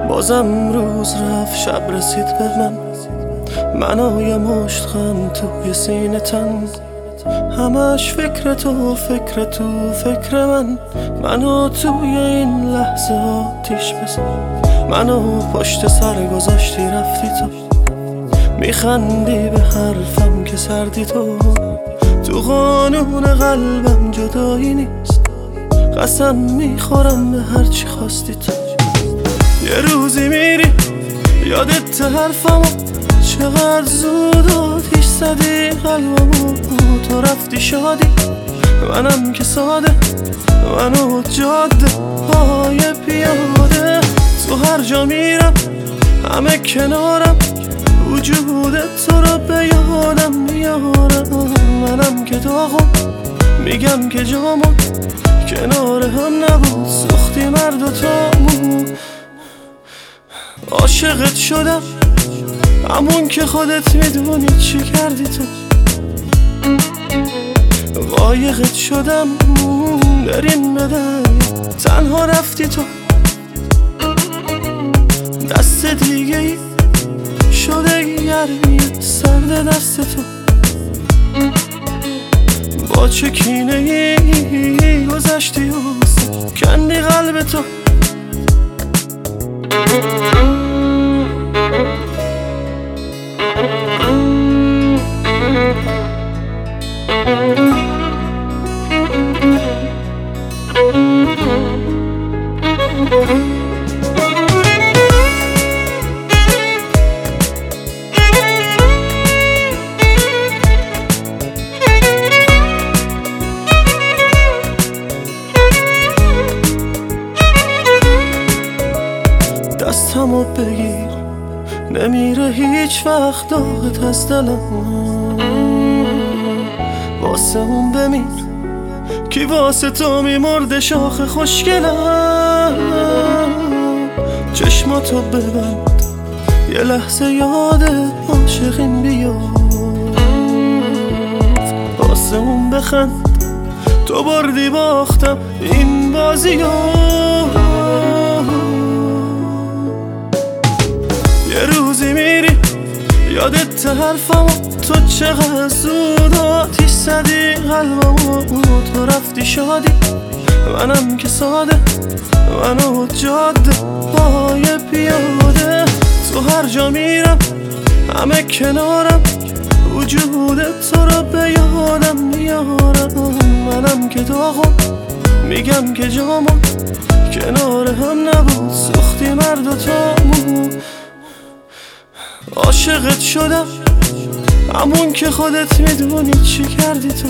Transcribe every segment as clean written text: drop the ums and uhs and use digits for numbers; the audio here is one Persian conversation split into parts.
بازم روز رفت شب رسید به من یه مشت غم توی سینه تن. همش فکر تو فکر منو توی این لحظه آتیش بزن. منو پشت سر گذاشتی رفتی تو، میخندی به حرفم که سردی تو قانون قلبم جدایی نیست. قسم میخورم به هرچی خواستی تو. یه روزی میری یادت حرفمو، چقدر زود آتیش زدی قلبمو. تو رفتی شادی منم که ساده، منو جاده پای پیاده. تو هر جا میرم همه کنارم، وجود تو رو به یادم میارم. منم که داغم میگم که جامون کنار هم نبود، سوختی مرد و تامون. عاشقت شدم همون که خودت میدونی چی کردی تو. قایقت شدم بریم بدن، تنها رفتی تو. دست دیگه ای شده گرمی سرد دست تو. با چه کینه ای گذشتی و کندی قلب تو. دستمو بگیر نمیره هیچ وقت داغت از دلم. واسه اون بمیر کی واسه تو میمرده شاخ خوشگلم. چشماتو ببند یه لحظه یاد عاشقین بیافت. واسه اون بخند تو بردی باختم این بازیو. یه روزی میری یادت حرفمو، تو چقدر زود آتیش زدی قلبمو. تو رفتی شادی منم که ساده، منو جاده پای پیاده. تو هر جا میرم همه کنارم، وجود تو رو به یادم میارم. منم که داغم میگم که جامون کنار هم نبود، سوختی مرد و تامون. عاشقت شدم همون که خودت میدونی چی کردی تو.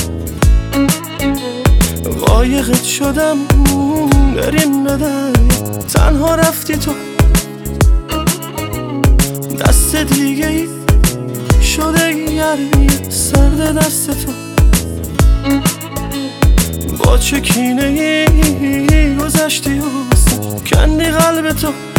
قایقت شدم بریم بدن، تنها رفتی تو. دست دیگه ای شده گرمی سرد دست تو. با چه کینه ای گذشتی و کندی قلب تو.